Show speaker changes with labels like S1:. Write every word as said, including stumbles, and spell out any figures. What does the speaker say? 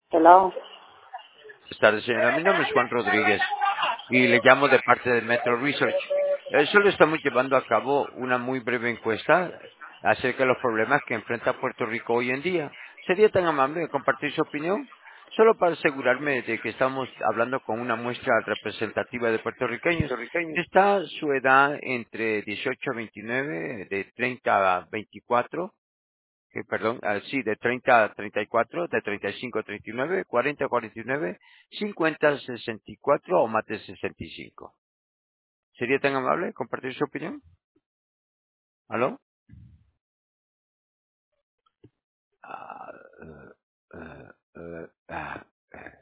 S1: Hello.
S2: Buenas tardes, señora. Mi nombre es Juan Rodríguez y le llamo de parte de Metro Research. Eh, solo estamos llevando a cabo una muy breve encuesta acerca de los problemas que enfrenta Puerto Rico hoy en día. ¿Sería tan amable de compartir su opinión? Solo para asegurarme de que estamos hablando con una muestra representativa de puertorriqueños.
S1: Puertorriqueño.
S2: ¿Está su edad entre dieciocho a veintinueve, de treinta a veinticuatro? Que, perdón, ah, sí, de treinta a treinta y cuatro, de treinta y cinco a treinta y nueve, cuarenta a cuarenta y nueve, cincuenta a sesenta y cuatro o más de sesenta y cinco. ¿Sería tan amable compartir su opinión? ¿Aló? Ah, eh, eh, eh, ah, eh.